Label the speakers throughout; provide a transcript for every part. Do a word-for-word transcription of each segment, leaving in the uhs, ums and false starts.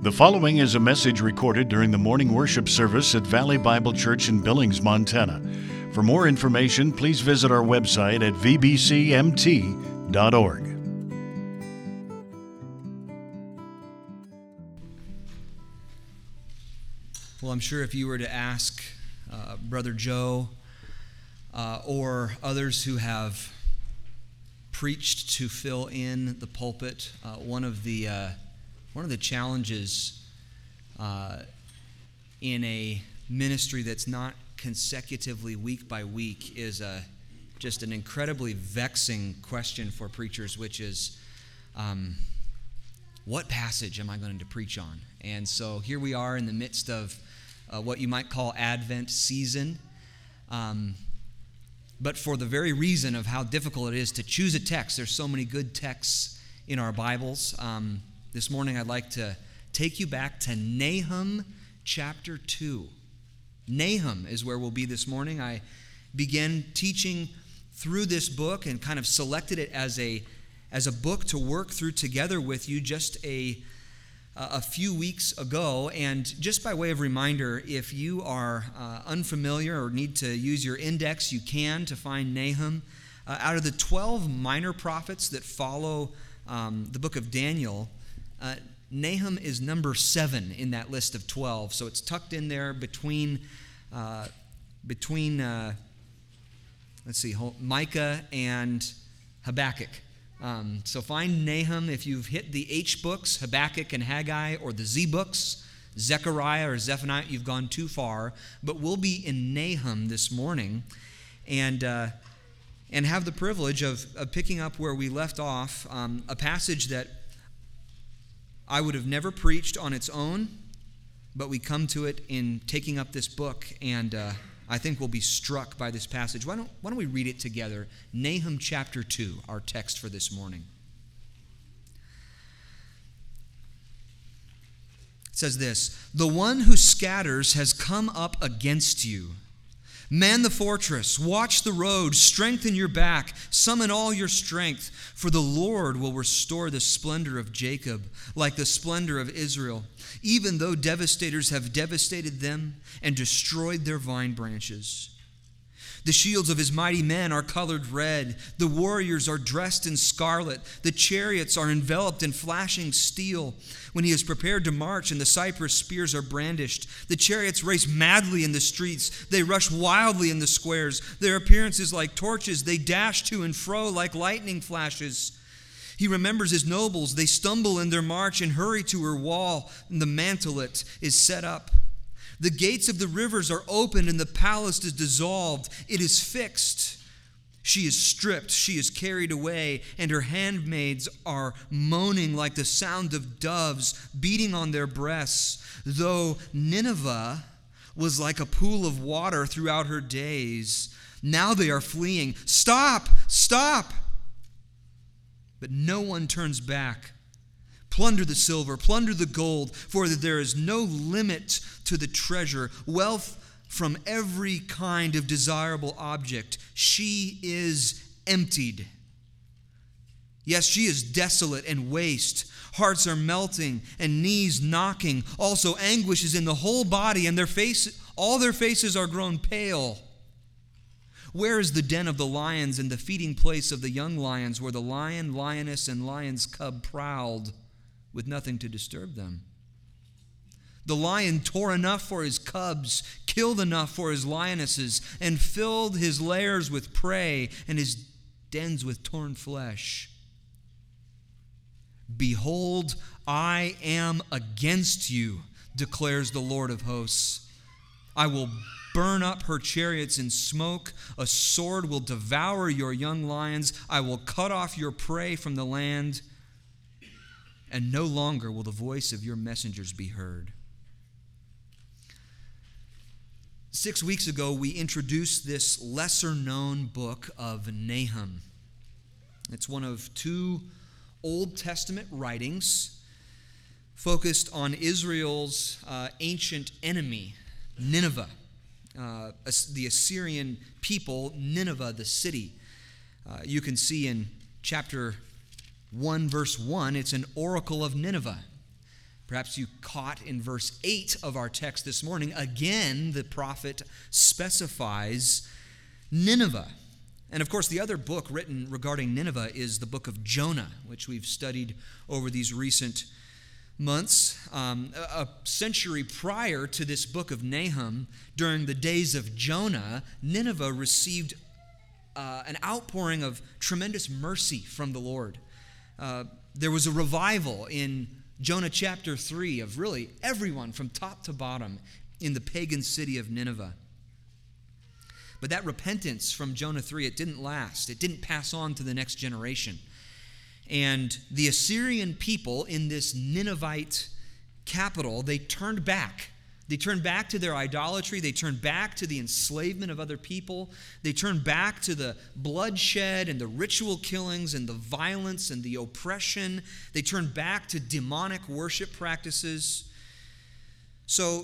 Speaker 1: The following is a message recorded during the morning worship service at Valley Bible Church in Billings, Montana. For more information, please visit our website at v b c m t dot org.
Speaker 2: Well, I'm sure if you were to ask uh, Brother Joe uh, or others who have preached to fill in the pulpit, uh, one of the uh, one of the challenges uh, in a ministry that's not consecutively week by week is uh, just an incredibly vexing question for preachers, which is, um, what passage am I going to preach on? And so here we are in the midst of uh, what you might call Advent season. Um, but for the very reason of how difficult it is to choose a text, there's so many good texts in our Bibles. Um, this morning I'd like to take you back to Nahum chapter two. Nahum is where we'll be this morning. I began teaching through this book and kind of selected it as a as a book to work through together with you just a a few weeks ago. And just by way of reminder, if you are uh, unfamiliar or need to use your index, you can to find Nahum. Uh, out of the twelve minor prophets that follow um, the book of Daniel, uh, Nahum is number seven in that list of twelve. So it's tucked in there between, uh, between uh, let's see, Micah and Habakkuk. Um, so find Nahum if you've hit the H books, Habakkuk and Haggai, or the Z books, Zechariah or Zephaniah, you've gone too far. But we'll be in Nahum this morning and uh, and have the privilege of, of picking up where we left off, um, a passage that I would have never preached on its own, but we come to it in taking up this book, and uh, I think we'll be struck by this passage. Why don't, why don't we read it together? Nahum chapter two, our text for this morning. It says this: "The one who scatters has come up against you. Man the fortress, watch the road, strengthen your back, summon all your strength, for the Lord will restore the splendor of Jacob, like the splendor of Israel, even though devastators have devastated them and destroyed their vine branches. The shields of his mighty men are colored red. The warriors are dressed in scarlet. The chariots are enveloped in flashing steel. When he is prepared to march and the cypress spears are brandished, the chariots race madly in the streets. They rush wildly in the squares. Their appearance is like torches. They dash to and fro like lightning flashes. He remembers his nobles. They stumble in their march and hurry to her wall, and the mantelet is set up. The gates of the rivers are opened, and the palace is dissolved. It is fixed. She is stripped. She is carried away, and her handmaids are moaning like the sound of doves beating on their breasts. Though Nineveh was like a pool of water throughout her days, now they are fleeing. Stop! Stop! But no one turns back. Plunder the silver, plunder the gold, for there is no limit to the treasure. Wealth from every kind of desirable object. She is emptied. Yes, she is desolate and waste. Hearts are melting and knees knocking. Also anguish is in the whole body, and their face, all their faces are grown pale. Where is the den of the lions and the feeding place of the young lions, where the lion, lioness, and lion's cub prowled, with nothing to disturb them? The lion tore enough for his cubs, killed enough for his lionesses, and filled his lairs with prey and his dens with torn flesh. Behold, I am against you, declares the Lord of hosts. I will burn up her chariots in smoke. A sword will devour your young lions. I will cut off your prey from the land, and no longer will the voice of your messengers be heard." Six weeks ago, we introduced this lesser-known book of Nahum. It's one of two Old Testament writings focused on Israel's uh, ancient enemy, Nineveh, uh, the Assyrian people, Nineveh, the city. Uh, you can see in chapter one, verse one, it's an oracle of Nineveh. Perhaps you caught in verse eight of our text this morning, again, the prophet specifies Nineveh. And of course, the other book written regarding Nineveh is the book of Jonah, which we've studied over these recent months. Um, a, a century prior to this book of Nahum, during the days of Jonah, Nineveh received uh, an outpouring of tremendous mercy from the Lord. Uh, there was a revival in Jonah chapter three of really everyone from top to bottom in the pagan city of Nineveh. But that repentance from Jonah three, it didn't last. It didn't pass on to the next generation. And the Assyrian people in this Ninevite capital, they turned back. They turned back to their idolatry. They turned back to the enslavement of other people. They turned back to the bloodshed and the ritual killings and the violence and the oppression. They turned back to demonic worship practices. So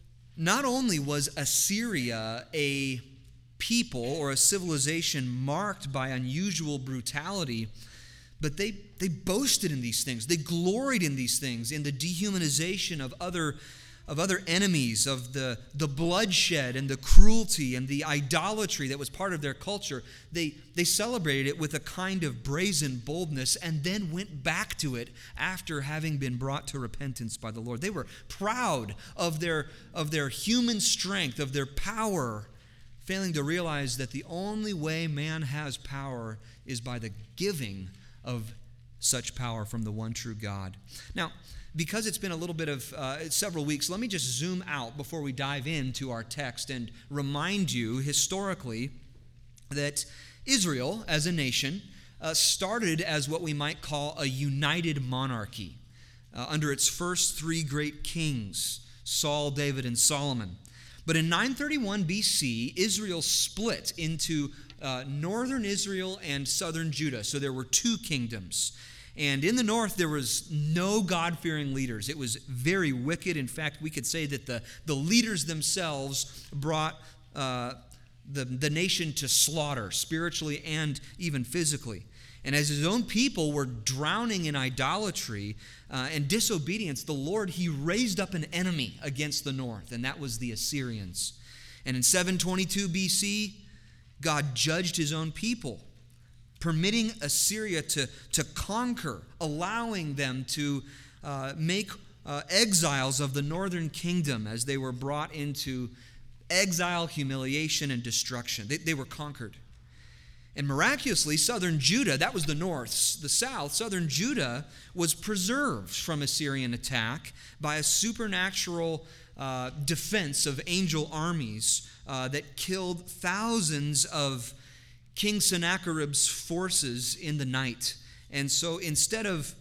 Speaker 2: not only was Assyria a people or a civilization marked by unusual brutality, but they, they boasted in these things. They gloried in these things, in the dehumanization of other of other enemies, of the, the bloodshed and the cruelty and the idolatry that was part of their culture. They, they celebrated it with a kind of brazen boldness and then went back to it after having been brought to repentance by the Lord. They were proud of their, of their human strength, of their power, failing to realize that the only way man has power is by the giving of such power from the one true God. Now, because it's been a little bit of uh, several weeks, let me just zoom out before we dive into our text and remind you historically that Israel as a nation uh, started as what we might call a united monarchy uh, under its first three great kings, Saul, David, and Solomon. But in nine thirty-one B C, Israel split into uh, northern Israel and southern Judah. So there were two kingdoms. And in the north, there was no God-fearing leaders. It was very wicked. In fact, we could say that the, the leaders themselves brought uh, the, the nation to slaughter, spiritually and even physically. And as his own people were drowning in idolatry uh, and disobedience, the Lord, he raised up an enemy against the north, and that was the Assyrians. And in seven twenty-two B C, God judged his own people, permitting Assyria to, to conquer, allowing them to uh, make uh, exiles of the northern kingdom as they were brought into exile, humiliation, and destruction. They, they were conquered. And miraculously, southern Judah, that was the north, the south, southern Judah was preserved from Assyrian attack by a supernatural uh, defense of angel armies uh, that killed thousands of King Sennacherib's forces in the night. And so instead of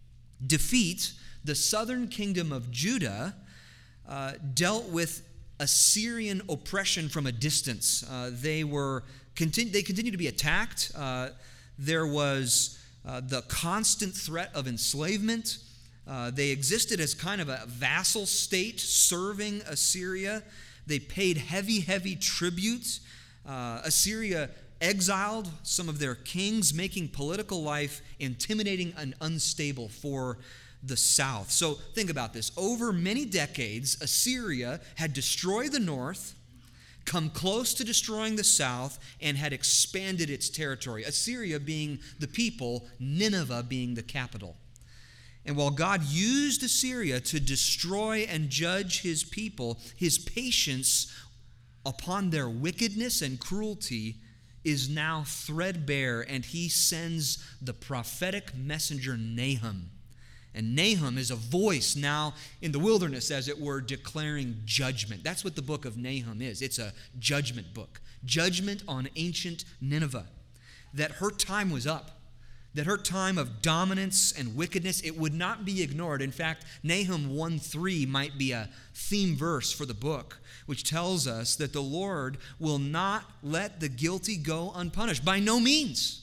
Speaker 2: defeat, the southern kingdom of Judah uh, dealt with Assyrian oppression from a distance. Uh, they were continu- they continued to be attacked. Uh, there was uh, the constant threat of enslavement. Uh, they existed as kind of a vassal state serving Assyria. They paid heavy, heavy tribute. Uh, Assyria exiled some of their kings, making political life intimidating and unstable for the south. So think about this. Over many decades, Assyria had destroyed the north, come close to destroying the south, and had expanded its territory. Assyria being the people, Nineveh being the capital. And while God used Assyria to destroy and judge his people, his patience upon their wickedness and cruelty is now threadbare, and he sends the prophetic messenger Nahum. And Nahum is a voice now in the wilderness, as it were, declaring judgment. That's what the book of Nahum is. It's a judgment book. Judgment on ancient Nineveh. That her time was up. That her time of dominance and wickedness, it would not be ignored. In fact, Nahum one three might be a theme verse for the book, which tells us that the Lord will not let the guilty go unpunished. By no means.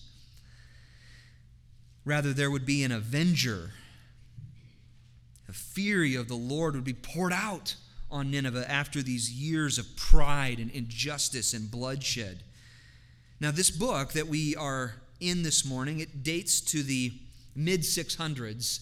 Speaker 2: Rather, there would be an avenger. The fury of the Lord would be poured out on Nineveh after these years of pride and injustice and bloodshed. Now, this book that we are in this morning, it dates to the mid six hundreds,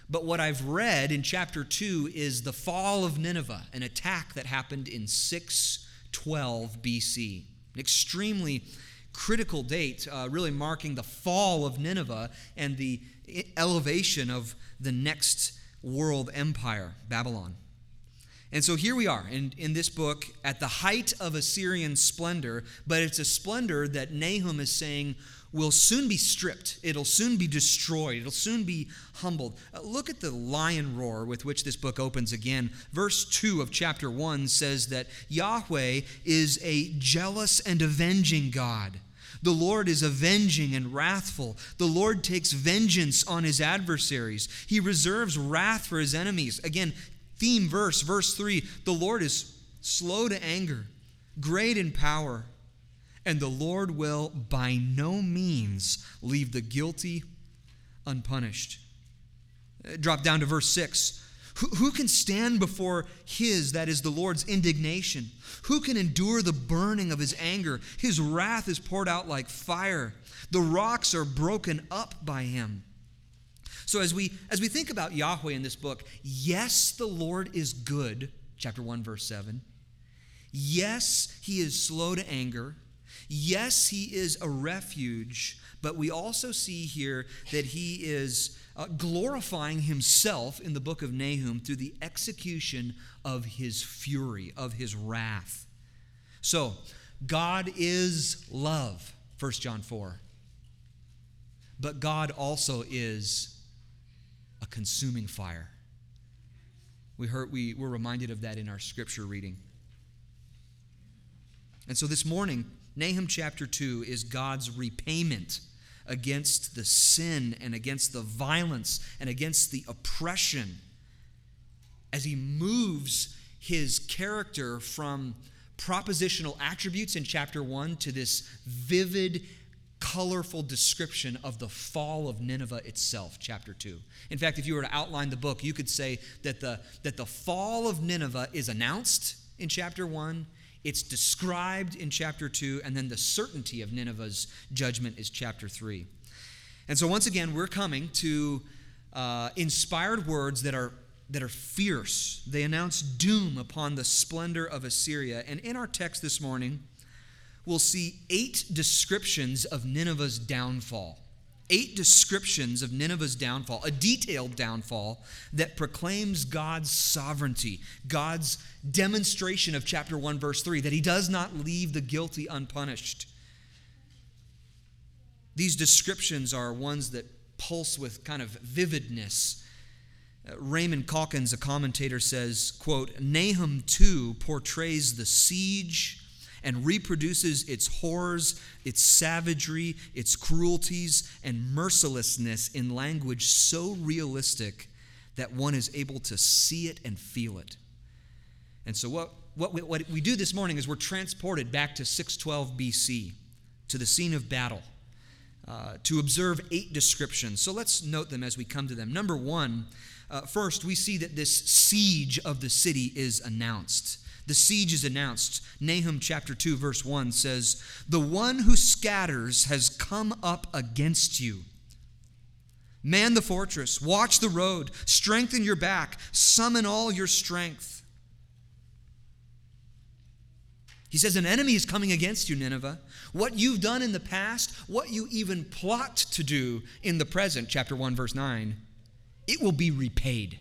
Speaker 2: But what I've read in chapter two is the fall of Nineveh, an attack that happened in six twelve B C. An extremely critical date, uh, really marking the fall of Nineveh and the elevation of the next world empire, Babylon. And so here we are in, in this book at the height of Assyrian splendor, but it's a splendor that Nahum is saying will soon be stripped. It'll soon be destroyed. It'll soon be humbled. Uh, look at the lion roar with which this book opens again. Verse two of chapter one says that Yahweh is a jealous and avenging God. The Lord is avenging and wrathful. The Lord takes vengeance on his adversaries. He reserves wrath for his enemies. Again, theme verse, verse three, the Lord is slow to anger, great in power, and the Lord will by no means leave the guilty unpunished. Drop down to verse six. Who, who can stand before his, that is the Lord's, indignation? Who can endure the burning of his anger? His wrath is poured out like fire. The rocks are broken up by him. So as we as we think about Yahweh in this book, yes, the Lord is good, chapter one, verse seven. Yes, he is slow to anger. Yes, he is a refuge, but we also see here that he is uh, glorifying himself in the book of Nahum through the execution of his fury, of his wrath. So, God is love, First John four. But God also is a consuming fire. We heard, we were reminded of that in our scripture reading. And so this morning, Nahum chapter two is God's repayment against the sin and against the violence and against the oppression as he moves his character from propositional attributes in chapter one to this vivid, colorful description of the fall of Nineveh itself, chapter two. In fact, if you were to outline the book, you could say that the, that the fall of Nineveh is announced in chapter one, it's described in chapter two, and then the certainty of Nineveh's judgment is chapter three. And so once again, we're coming to uh, inspired words that are that are fierce. They announce doom upon the splendor of Assyria. And in our text this morning, we'll see eight descriptions of Nineveh's downfall. Eight descriptions of Nineveh's downfall, a detailed downfall that proclaims God's sovereignty, God's demonstration of chapter one, verse three, that he does not leave the guilty unpunished. These descriptions are ones that pulse with kind of vividness. Uh, Raymond Calkins, a commentator, says, quote, Nahum two portrays the siege and reproduces its horrors, its savagery, its cruelties, and mercilessness in language so realistic that one is able to see it and feel it. And so what, what, we, what we do this morning is we're transported back to six twelve B C, to the scene of battle, uh, to observe eight descriptions. So let's note them as we come to them. Number one, uh, first, we see that this siege of the city is announced. The siege is announced. Nahum chapter two, verse one says, the one who scatters has come up against you. Man the fortress, watch the road, strengthen your back, summon all your strength. He says an enemy is coming against you, Nineveh. What you've done in the past, what you even plot to do in the present, chapter one, verse nine, it will be repaid.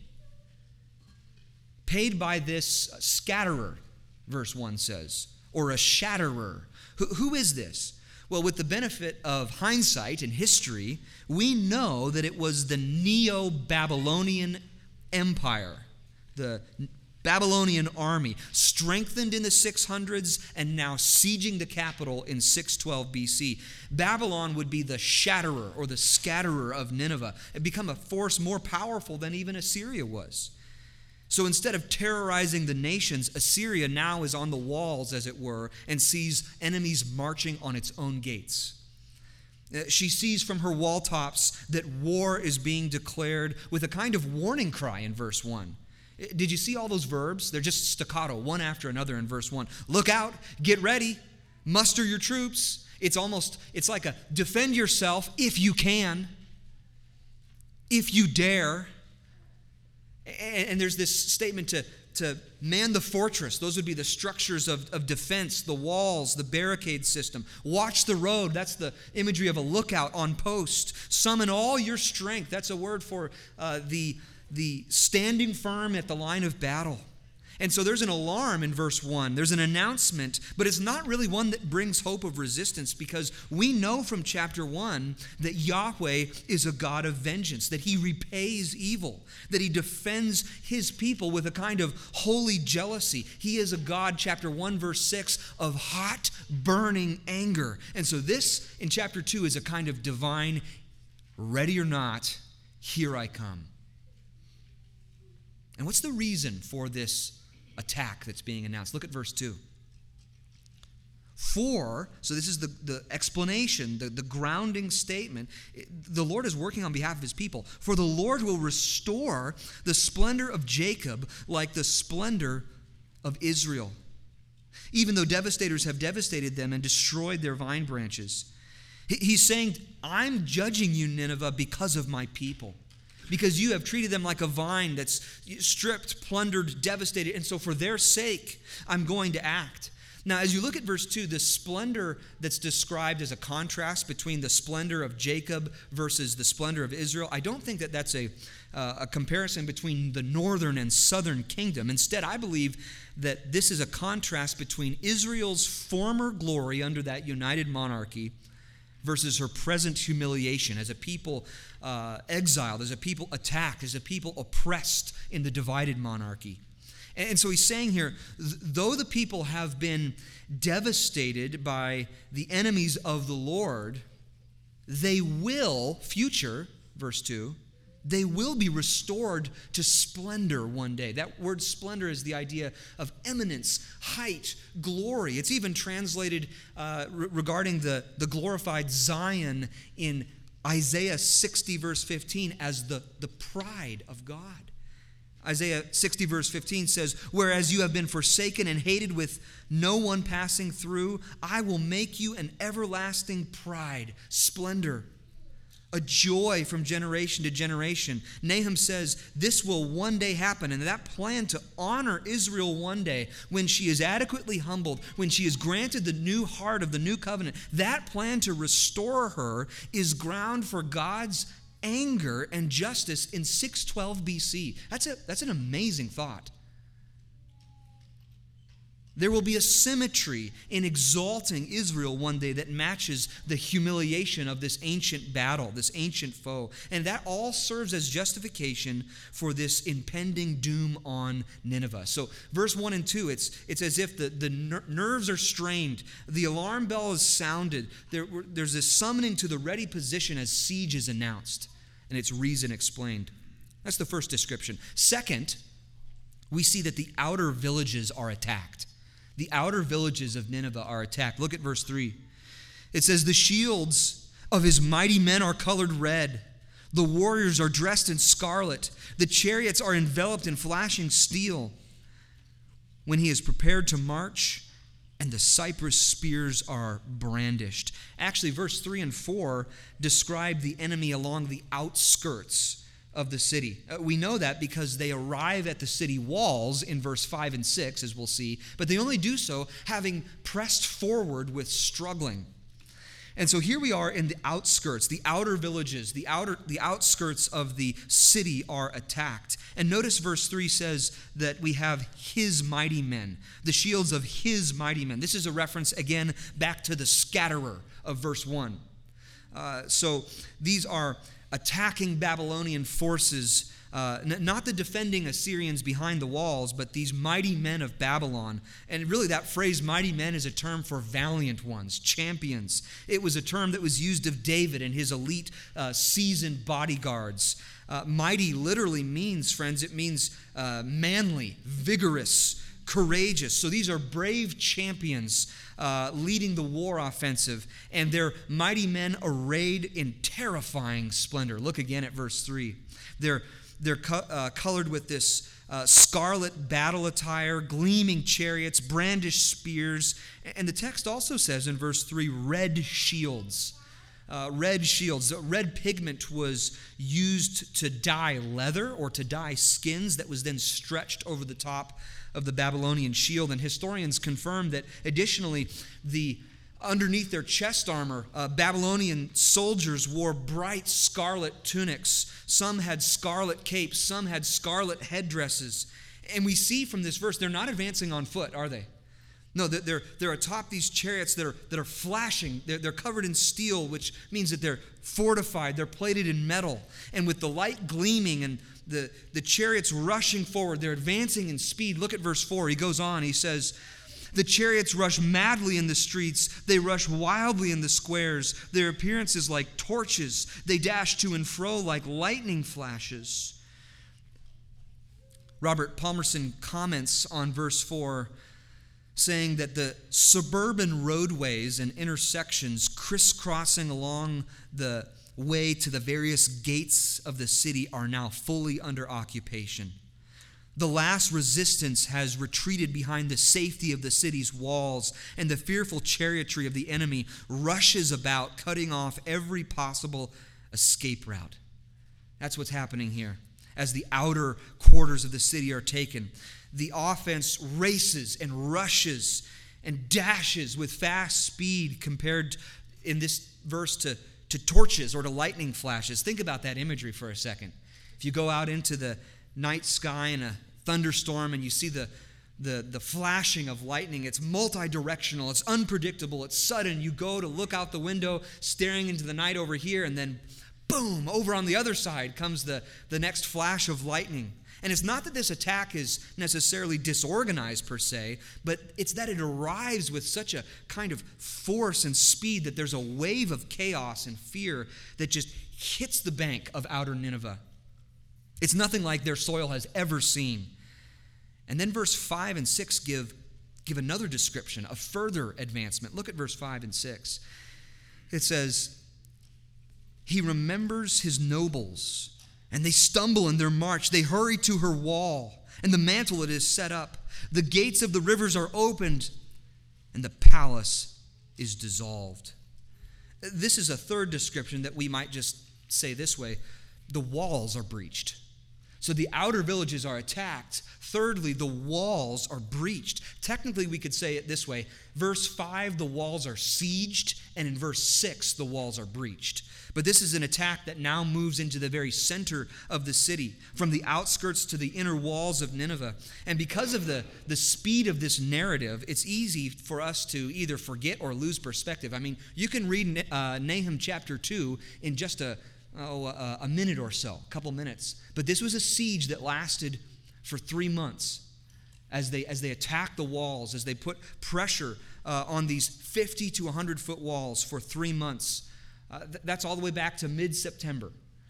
Speaker 2: Paid by this scatterer, verse one says, or a shatterer. Who, who is this? Well, with the benefit of hindsight and history, we know that it was the Neo-Babylonian Empire, the Babylonian army, strengthened in the six hundreds and now sieging the capital in six twelve B C. Babylon would be the shatterer or the scatterer of Nineveh and become a force more powerful than even Assyria was. So instead of terrorizing the nations, Assyria now is on the walls, as it were, and sees enemies marching on its own gates. She sees from her wall tops that war is being declared with a kind of warning cry in verse one. Did you see all those verbs? They're just staccato, one after another in verse one. Look out, get ready, muster your troops. It's almost, it's like a defend yourself if you can, if you dare. And, and there's this statement to, to man the fortress. Those would be the structures of, of defense, the walls, the barricade system. Watch the road. That's the imagery of a lookout on post. Summon all your strength. That's a word for uh, the, the standing firm at the line of battle. And so there's an alarm in verse one. There's an announcement, but it's not really one that brings hope of resistance, because we know from chapter one that Yahweh is a God of vengeance, that he repays evil, that he defends his people with a kind of holy jealousy. He is a God, chapter one, verse six, of hot, burning anger. And so this, in chapter two, is a kind of divine, ready or not, here I come. And what's the reason for this attack that's being announced? Look at verse two. For, so this is the, the explanation, the, the grounding statement. The Lord is working on behalf of his people. For the Lord will restore the splendor of Jacob like the splendor of Israel, even though devastators have devastated them and destroyed their vine branches. He, he's saying, I'm judging you, Nineveh, because of my people. Because you have treated them like a vine that's stripped, plundered, devastated. And so for their sake, I'm going to act. Now, as you look at verse two, the splendor that's described as a contrast between the splendor of Jacob versus the splendor of Israel, I don't think that that's a, uh, a comparison between the northern and southern kingdom. Instead, I believe that this is a contrast between Israel's former glory under that united monarchy versus her present humiliation as a people uh, exiled, as a people attacked, as a people oppressed in the divided monarchy. And, and so he's saying here, th- though the people have been devastated by the enemies of the Lord, they will, future, verse two, they will be restored to splendor one day. That word splendor is the idea of eminence, height, glory. It's even translated uh, re- regarding the, the glorified Zion in Isaiah sixty, verse fifteen, as the, the pride of God. Isaiah sixty, verse fifteen says, whereas you have been forsaken and hated with no one passing through, I will make you an everlasting pride, splendor, a joy from generation to generation. Nahum says this will one day happen, and that plan to honor Israel one day, when she is adequately humbled, when she is granted the new heart of the new covenant, that plan to restore her is ground for God's anger and justice in six twelve B C. That's a, that's an amazing thought. There will be a symmetry in exalting Israel one day that matches the humiliation of this ancient battle, this ancient foe. And that all serves as justification for this impending doom on Nineveh. So verse one and two, it's, it's as if the, the ner- nerves are strained. The alarm bell is sounded. There, there's this summoning to the ready position as siege is announced, and its reason explained. That's the first description. Second, we see that the outer villages are attacked. The outer villages of Nineveh are attacked. Look at verse three. It says, the shields of his mighty men are colored red. The warriors are dressed in scarlet. The chariots are enveloped in flashing steel. When he is prepared to march, and the cypress spears are brandished. Actually, verse three and four describe the enemy along the outskirts of the city. Uh, we know that because they arrive at the city walls in verse five and six, as we'll see, but they only do so having pressed forward with struggling. And so here we are in the outskirts, the outer villages, the outer, the outskirts of the city are attacked. And notice verse three says that we have his mighty men, the shields of his mighty men. This is a reference, again, back to the scatterer of verse one. Uh, so these are attacking Babylonian forces, uh, n- not the defending Assyrians behind the walls, but these mighty men of Babylon. And really that phrase, mighty men, is a term for valiant ones, champions. It was a term that was used of David and his elite uh, seasoned bodyguards. Uh, mighty literally means, friends, it means uh, manly, vigorous, courageous. So these are brave champions uh, leading the war offensive, and they're mighty men arrayed in terrifying splendor. Look again at verse three. They're, they're co- uh, colored with this uh, scarlet battle attire, gleaming chariots, brandished spears, and the text also says in verse three, red shields. uh, red shields. Red pigment was used to dye leather or to dye skins that was then stretched over the top of the Babylonian shield. And historians confirm that additionally, the underneath their chest armor, uh, Babylonian soldiers wore bright scarlet tunics. Some had scarlet capes, some had scarlet headdresses. And we see from this verse, they're not advancing on foot, are they? No, they're, they're atop these chariots that are, that are flashing. They're, they're covered in steel, which means that they're fortified. They're plated in metal. And with the light gleaming and the, the chariots rushing forward, they're advancing in speed. Look at verse four. He goes on. He says, the chariots rush madly in the streets. They rush wildly in the squares. Their appearance is like torches. They dash to and fro like lightning flashes. Robert Palmerson comments on verse four, saying that the suburban roadways and intersections crisscrossing along the way to the various gates of the city are now fully under occupation. The last resistance has retreated behind the safety of the city's walls, and the fearful chariotry of the enemy rushes about, cutting off every possible escape route. That's what's happening here. As the outer quarters of the city are taken, the offense races and rushes and dashes with fast speed compared in this verse to, to torches or to lightning flashes. Think about that imagery for a second. If you go out into the night sky in a thunderstorm and you see the, the, the flashing of lightning, it's multi-directional, it's unpredictable, it's sudden. You go to look out the window, staring into the night over here, and then boom, over on the other side comes the, the next flash of lightning. And it's not that this attack is necessarily disorganized per se, but it's that it arrives with such a kind of force and speed that there's a wave of chaos and fear that just hits the bank of outer Nineveh. It's nothing like their soil has ever seen. And then verse five and six give, give another description, a further advancement. Look at verse five and six. It says, he remembers his nobles, and they stumble in their march. They hurry to her wall, and the mantle it is set up. The gates of the rivers are opened, and the palace is dissolved. This is a third description that we might just say this way. The walls are breached. So the outer villages are attacked. Thirdly, the walls are breached. Technically, we could say it this way. Verse five, the walls are sieged, and in verse six, the walls are breached. But this is an attack that now moves into the very center of the city, from the outskirts to the inner walls of Nineveh. And because of the, the speed of this narrative, it's easy for us to either forget or lose perspective. I mean, you can read uh, Nahum chapter two in just a Oh, a, a minute or so, a couple minutes. But this was a siege that lasted for three months as they as they attacked the walls, as they put pressure uh, on these fifty to one hundred foot walls for three months. Uh, th- that's all the way back to mid-September.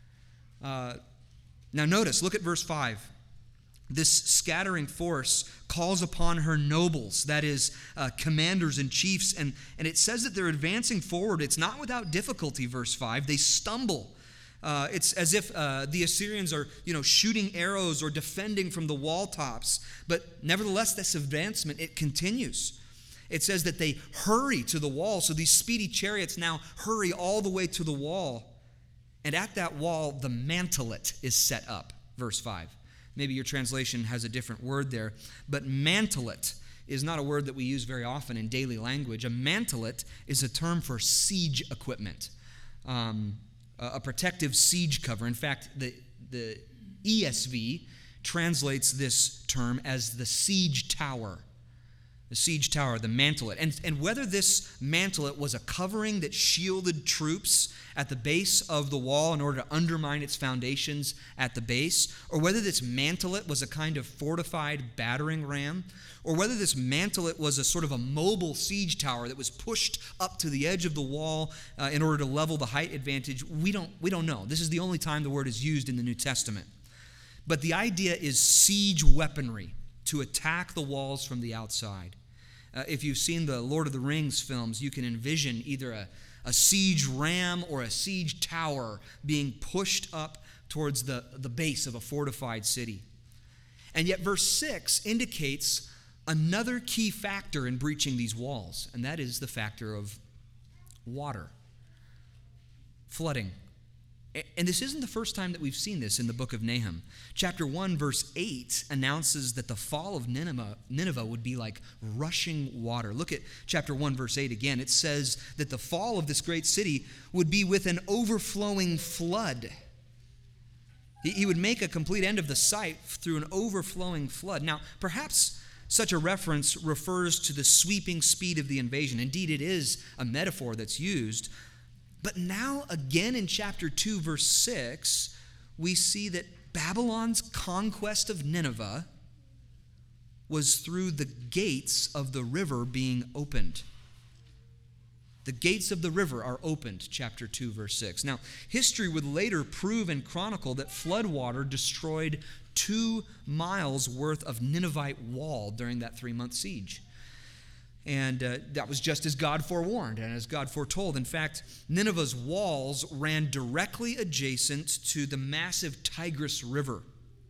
Speaker 2: Uh, now notice, look at verse five. This scattering force calls upon her nobles, that is, uh, commanders and chiefs, and, and it says that they're advancing forward. It's not without difficulty, verse five. They stumble. Uh, it's as if uh, the Assyrians are, you know, shooting arrows or defending from the wall tops. But nevertheless, this advancement, it continues. It says that they hurry to the wall. So these speedy chariots now hurry all the way to the wall. And at that wall, the mantelet is set up, verse five. Maybe your translation has a different word there. But mantelet is not a word that we use very often in daily language. A mantelet is a term for siege equipment. Um... a protective siege cover. In fact, the, the E S V translates this term as the siege tower. The siege tower, the mantelet. And, and whether this mantelet was a covering that shielded troops at the base of the wall in order to undermine its foundations at the base, or whether this mantelet was a kind of fortified battering ram, or whether this mantelet was a sort of a mobile siege tower that was pushed up to the edge of the wall uh, in order to level the height advantage, we don't, we don't know. This is the only time the word is used in the New Testament. But the idea is siege weaponry to attack the walls from the outside. Uh, if you've seen the Lord of the Rings films, you can envision either a, a siege ram or a siege tower being pushed up towards the, the base of a fortified city. And yet verse six indicates another key factor in breaching these walls, and that is the factor of water. flooding. And this isn't the first time that we've seen this in the book of Nahum. Chapter one, verse eight announces that the fall of Nineveh, Nineveh would be like rushing water. Look at chapter one, verse eight again. It says that the fall of this great city would be with an overflowing flood. He would make a complete end of the site through an overflowing flood. Now, perhaps such a reference refers to the sweeping speed of the invasion. Indeed, it is a metaphor that's used. But now, again in chapter two, verse six, we see that Babylon's conquest of Nineveh was through the gates of the river being opened. The gates of the river are opened, chapter two, verse six. Now, history would later prove and chronicle that floodwater destroyed two miles worth of Ninevite wall during that three-month siege. And uh, that was just as God forewarned and as God foretold. In fact, Nineveh's walls ran directly adjacent to the massive Tigris River.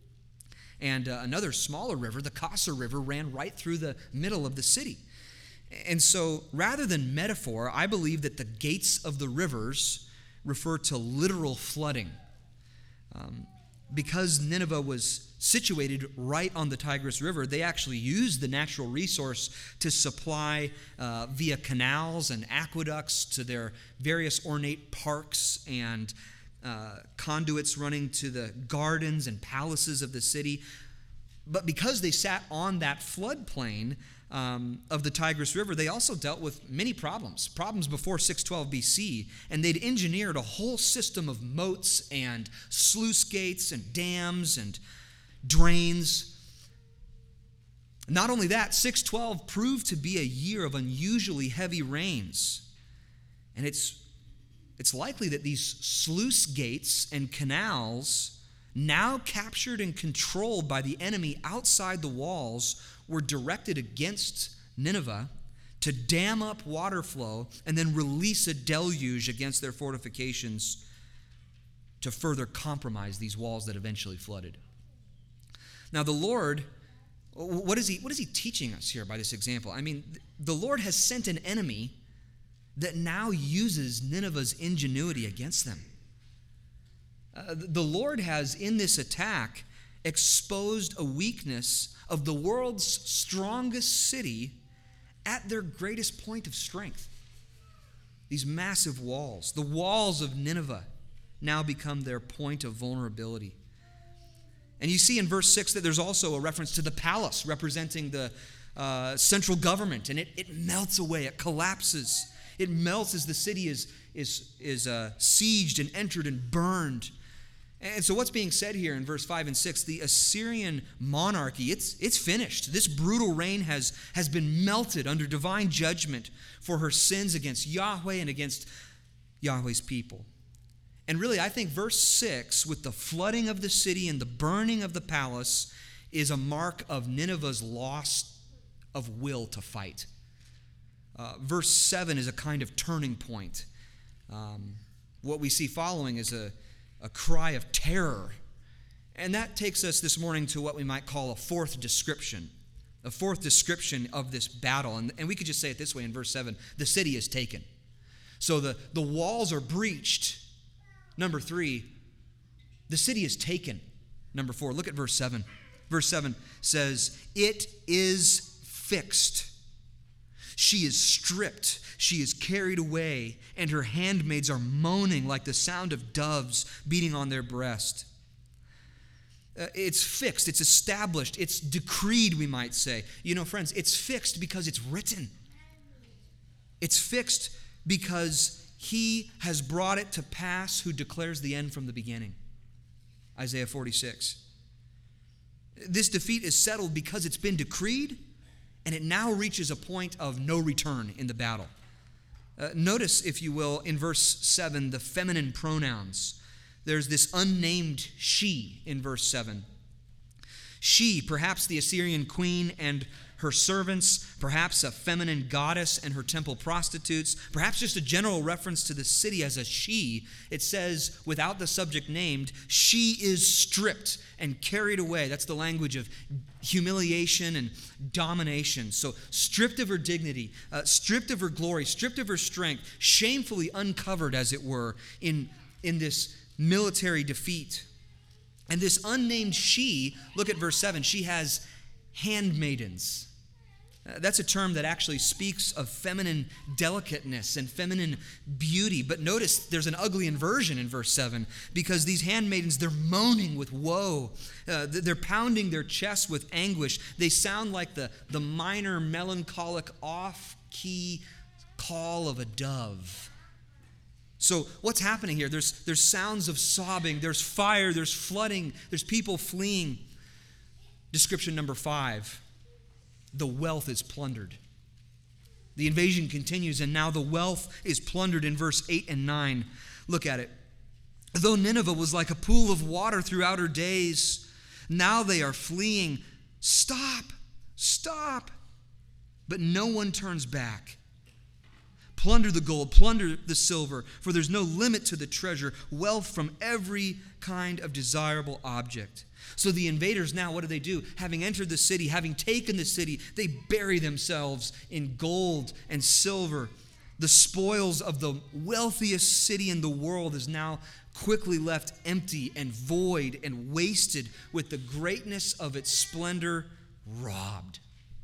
Speaker 2: And uh, another smaller river, the Kasa River, ran right through the middle of the city. And so, rather than metaphor, I believe that the gates of the rivers refer to literal flooding. Um, because Nineveh was situated right on the Tigris River, they actually used the natural resource to supply uh, via canals and aqueducts to their various ornate parks and uh, conduits running to the gardens and palaces of the city. But because they sat on that floodplain um, of the Tigris River, they also dealt with many problems, problems before six twelve B C, and they'd engineered a whole system of moats and sluice gates and dams and drains. Not only that, six twelve proved to be a year of unusually heavy rains. And it's, it's likely that these sluice gates and canals, now captured and controlled by the enemy outside the walls, were directed against Nineveh to dam up water flow and then release a deluge against their fortifications to further compromise these walls that eventually flooded. Now, the Lord, what is he, what is he teaching us here by this example? I mean, the Lord has sent an enemy that now uses Nineveh's ingenuity against them. Uh, the Lord has, in this attack, exposed a weakness of the world's strongest city at their greatest point of strength. These massive walls, the walls of Nineveh, now become their point of vulnerability. And you see in verse six that there's also a reference to the palace representing the uh, central government, and it, it melts away, it collapses. It melts as the city is, is, is uh, sieged and entered and burned. And so what's being said here in verse five and six, the Assyrian monarchy, it's, it's finished. This brutal reign has, has been melted under divine judgment for her sins against Yahweh and against Yahweh's people. And really, I think verse six, with the flooding of the city and the burning of the palace, is a mark of Nineveh's loss of will to fight. Uh, verse seven is a kind of turning point. Um, what we see following is a A cry of terror. And that takes us this morning to what we might call a fourth description. A fourth description of this battle. And, and we could just say it this way in verse seven. The city is taken. So the, the walls are breached. Number three, the city is taken. Number four, look at verse seven. Verse seven says, it is fixed. She is stripped, she is carried away, and her handmaids are moaning like the sound of doves beating on their breast. Uh, it's fixed, it's established, it's decreed, we might say. You know, friends, it's fixed because it's written. It's fixed because he has brought it to pass who declares the end from the beginning. Isaiah forty-six. This defeat is settled because it's been decreed, and it now reaches a point of no return in the battle. Uh, notice, if you will, in verse seven, the feminine pronouns. There's this unnamed she in verse seven. She, perhaps the Assyrian queen and her servants, perhaps a feminine goddess and her temple prostitutes, perhaps just a general reference to the city as a she. It says, without the subject named, she is stripped and carried away. That's the language of humiliation and domination. So stripped of her dignity, uh, stripped of her glory, stripped of her strength, shamefully uncovered, as it were, in, in this military defeat. And this unnamed she, look at verse seven, she has handmaidens. Uh, that's a term that actually speaks of feminine delicateness and feminine beauty. But notice there's an ugly inversion in verse seven, because these handmaidens, they're moaning with woe. Uh, they're pounding their chests with anguish. They sound like the, the minor, melancholic, off-key call of a dove. So what's happening here? There's, there's sounds of sobbing, there's fire, there's flooding, there's people fleeing. Description number five, the wealth is plundered. The invasion continues, and now the wealth is plundered in verse eight and nine. Look at it. Though Nineveh was like a pool of water throughout her days, now they are fleeing. Stop, stop. But no one turns back. Plunder the gold, plunder the silver, for there's no limit to the treasure, wealth from every kind of desirable object. So the invaders now, what do they do? Having entered the city, having taken the city, they bury themselves in gold and silver. The spoils of the wealthiest city in the world is now quickly left empty and void and wasted, with the greatness of its splendor robbed.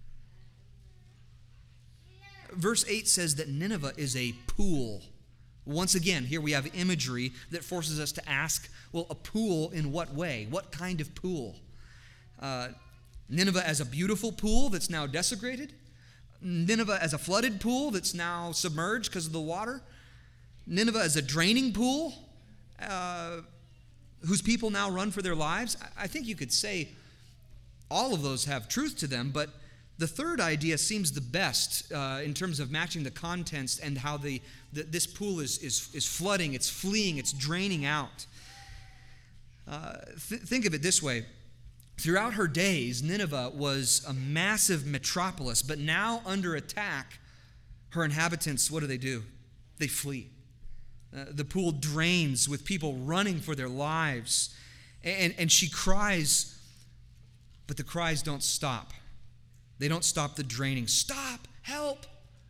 Speaker 2: Verse eight says that Nineveh is a pool. Once again, here we have imagery that forces us to ask, well, a pool in what way? What kind of pool? Uh, Nineveh as a beautiful pool that's now desecrated? Nineveh as a flooded pool that's now submerged because of the water? Nineveh as a draining pool uh, whose people now run for their lives? I think you could say all of those have truth to them, but the third idea seems the best uh, in terms of matching the contents and how the, the this pool is, is, is flooding, it's fleeing, it's draining out. Uh, th- think of it this way. Throughout her days, Nineveh was a massive metropolis, but now under attack, her inhabitants, what do they do? They flee. Uh, the pool drains with people running for their lives. And, and she cries, but the cries don't stop. They don't stop the draining. Stop! Help!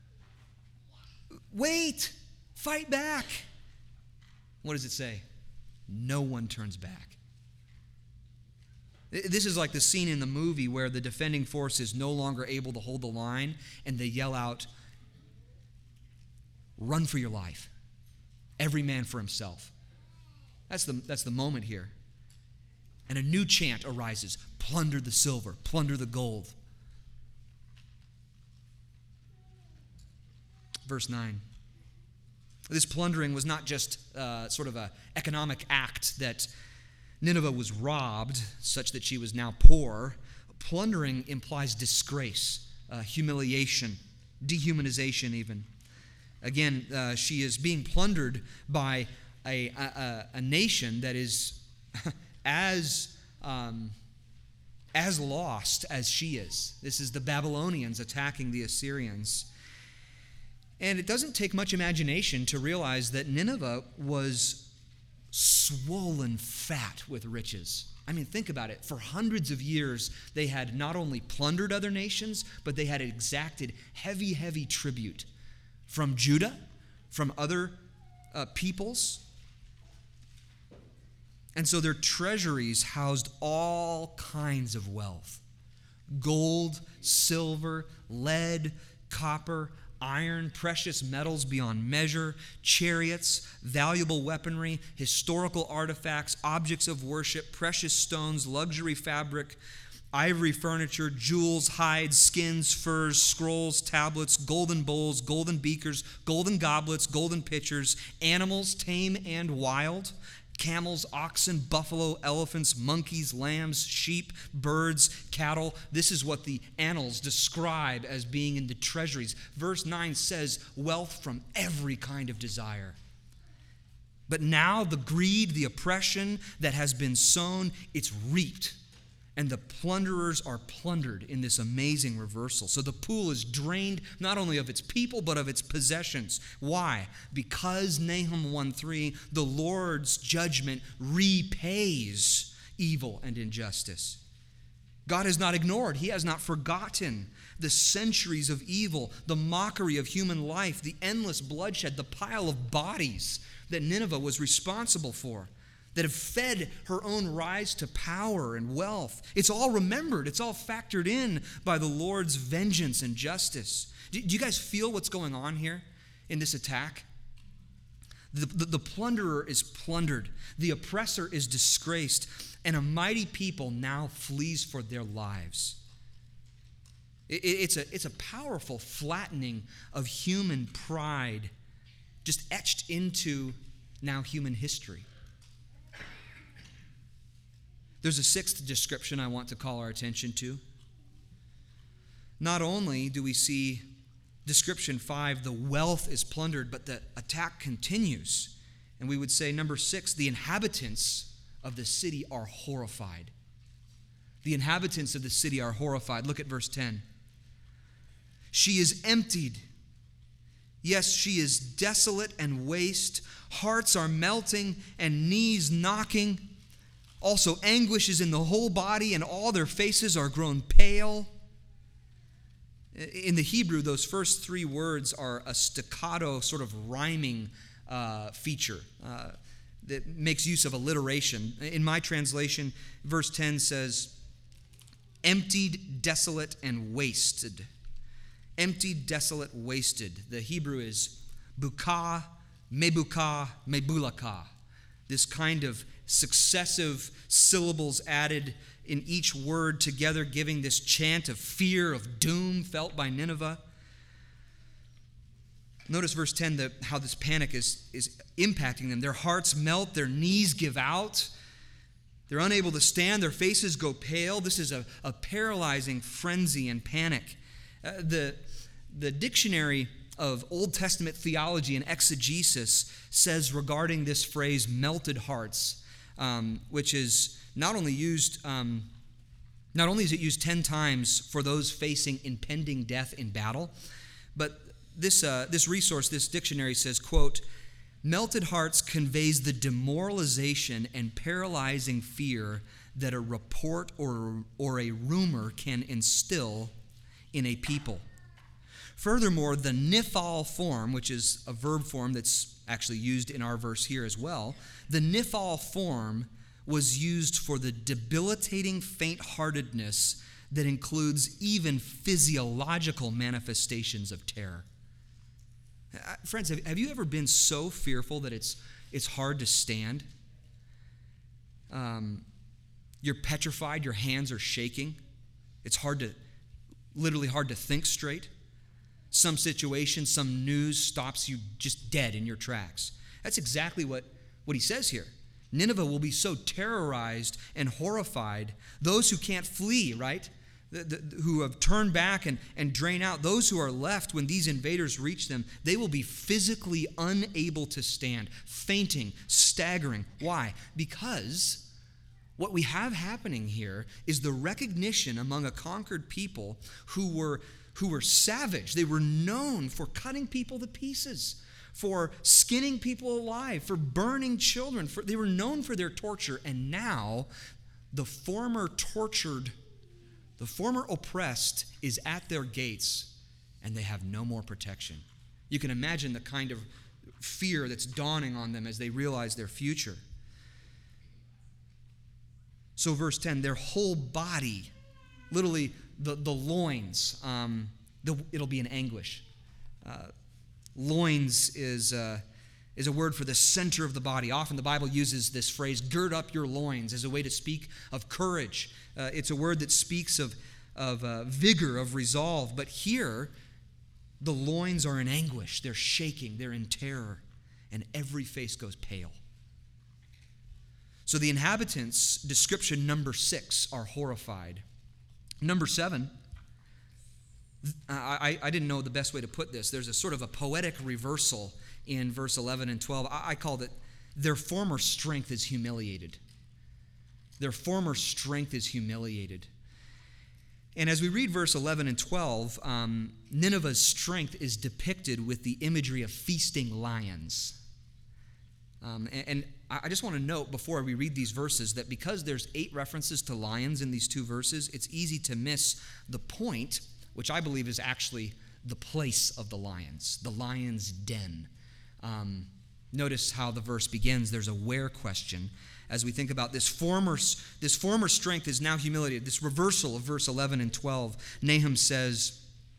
Speaker 2: Wait! Fight back! What does it say? No one turns back. This is like the scene in the movie where the defending force is no longer able to hold the line, and they yell out, "Run for your life. Every man for himself." That's the, that's the moment here. And a new chant arises. Plunder the silver. Plunder the gold. Verse nine. This plundering was not just uh, sort of an economic act that Nineveh was robbed such that she was now poor. Plundering implies disgrace, uh, humiliation, dehumanization even. Again, uh, she is being plundered by a, a, a nation that is as, um, as lost as she is. This is the Babylonians attacking the Assyrians. And it doesn't take much imagination to realize that Nineveh was swollen fat with riches. I mean, think about it. For hundreds of years, they had not only plundered other nations, but they had exacted heavy, heavy tribute from Judah, from other uh, peoples. And so their treasuries housed all kinds of wealth. Gold, silver, lead, copper, iron, precious metals beyond measure, chariots, valuable weaponry, historical artifacts, objects of worship, precious stones, luxury fabric, ivory furniture, jewels, hides, skins, furs, scrolls, tablets, golden bowls, golden beakers, golden goblets, golden pitchers, animals, tame and wild, camels, oxen, buffalo, elephants, monkeys, lambs, sheep, birds, cattle. This is what the annals describe as being in the treasuries. Verse nine says wealth from every kind of desire. But now the greed, the oppression that has been sown, it's reaped. and the plunderers are plundered in this amazing reversal. So the pool is drained not only of its people, but of its possessions. Why? Because Nahum one three, the Lord's judgment repays evil and injustice. God has not ignored, he has not forgotten the centuries of evil, the mockery of human life, the endless bloodshed, the pile of bodies that Nineveh was responsible for, that have fed her own rise to power and wealth. It's all remembered. It's all factored in by the Lord's vengeance and justice. Do you guys feel what's going on here in this attack? The, the, the plunderer is plundered. The oppressor is disgraced. And a mighty people now flees for their lives. It, it, it's, a, it's a powerful flattening of human pride just etched into now human history. There's a sixth description I want to call our attention to. Not only do we see description five, the wealth is plundered, but the attack continues. And we would say, number six, the inhabitants of the city are horrified. The inhabitants of the city are horrified. Look at verse ten. She is emptied. Yes, she is desolate and waste. Hearts are melting and knees knocking. Also, anguish is in the whole body, and all their faces are grown pale. In the Hebrew, those first three words are a staccato sort of rhyming uh, feature uh, that makes use of alliteration. In my translation, verse ten says, emptied, desolate, and wasted. Emptied, desolate, wasted. The Hebrew is buka, mebuka, mebulaka. This kind of successive syllables added in each word together, giving this chant of fear, of doom felt by Nineveh. Notice verse ten, the, how this panic is, is impacting them. Their hearts melt, their knees give out. They're unable to stand, their faces go pale. This is a, a paralyzing frenzy and panic. Uh, the, the dictionary of Old Testament theology and exegesis says regarding this phrase, melted hearts, um, which is not only used, um, not only is it used ten times for those facing impending death in battle, but this, uh, this resource, this dictionary says, quote, melted hearts conveys the demoralization and paralyzing fear that a report or, or a rumor can instill in a people. Furthermore, the nifal form, which is a verb form that's actually used in our verse here as well, the nifal form was used for the debilitating faint-heartedness that includes even physiological manifestations of terror. Uh, friends, have, have you ever been so fearful that it's, it's hard to stand? Um, you're petrified, your hands are shaking. It's hard to, literally hard to think straight. Some situation, some news stops you just dead in your tracks. That's exactly what, what he says here. Nineveh will be so terrorized and horrified. Those who can't flee, right? The, the, who have turned back and, and drain out. Those who are left when these invaders reach them, they will be physically unable to stand, fainting, staggering. Why? Because what we have happening here is the recognition among a conquered people who were who were savage. They were known for cutting people to pieces, for skinning people alive, for burning children. For, they were known for their torture. And now the former tortured, the former oppressed is at their gates, and they have no more protection. You can imagine the kind of fear that's dawning on them as they realize their future. So verse ten, their whole body, literally the, the loins, um, the, it'll be in anguish. Uh, loins is, uh, is a word for the center of the body. Often the Bible uses this phrase, gird up your loins, as a way to speak of courage. Uh, it's a word that speaks of, of uh, vigor, of resolve. But here, the loins are in anguish. They're shaking. They're in terror. And every face goes pale. So the inhabitants, description number six, are horrified. Number seven, I, I didn't know the best way to put this. There's a sort of a poetic reversal in verse eleven and twelve. I, I called it, their former strength is humiliated. Their former strength is humiliated. And as we read verse eleven and twelve, um, Nineveh's strength is depicted with the imagery of feasting lions. Um, and, and I just want to note before we read these verses that because there's eight references to lions in these two verses, it's easy to miss the point, which I believe is actually the place of the lions, the lion's den. Um, notice how the verse begins. There's a where question. As we think about this former, this former strength is now humiliated. This reversal of verse eleven and twelve, Nahum says,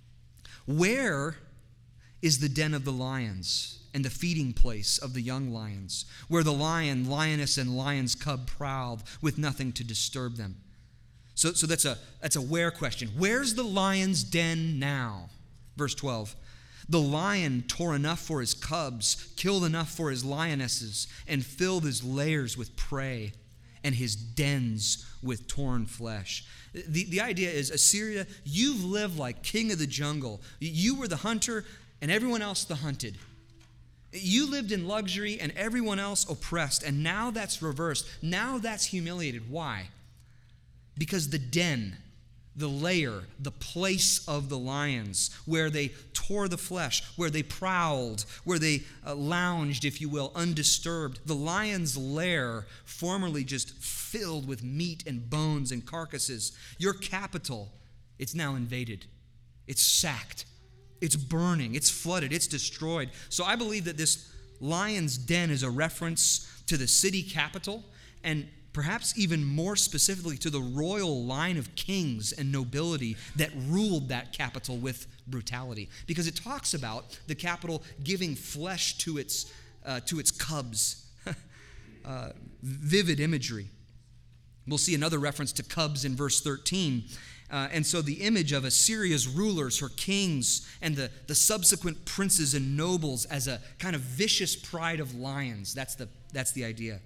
Speaker 2: where is the den of the lions and the feeding place of the young lions, where the lion, lioness, and lion's cub prowl with nothing to disturb them? So, so that's a that's a where question. Where's the lion's den now? Verse twelve. The lion tore enough for his cubs, killed enough for his lionesses, and filled his lairs with prey and his dens with torn flesh. The, the idea is, Assyria, you've lived like king of the jungle. You were the hunter and everyone else the hunted. You lived in luxury and everyone else oppressed, and now that's reversed. Now that's humiliated. Why? Because the den, the lair, the place of the lions, where they tore the flesh, where they prowled, where they uh, lounged, if you will, undisturbed. The lion's lair, formerly just filled with meat and bones and carcasses. Your capital, it's now invaded. It's sacked. It's burning. It's flooded. It's destroyed. So I believe that this lion's den is a reference to the city capital, and perhaps even more specifically to the royal line of kings and nobility that ruled that capital with brutality. Because it talks about the capital giving flesh to its, uh, to its cubs. uh, vivid imagery. We'll see another reference to cubs in verse thirteen. Uh, and so the image of Assyria's rulers, her kings, and the, the subsequent princes and nobles as a kind of vicious pride of lions. That's the, that's the idea.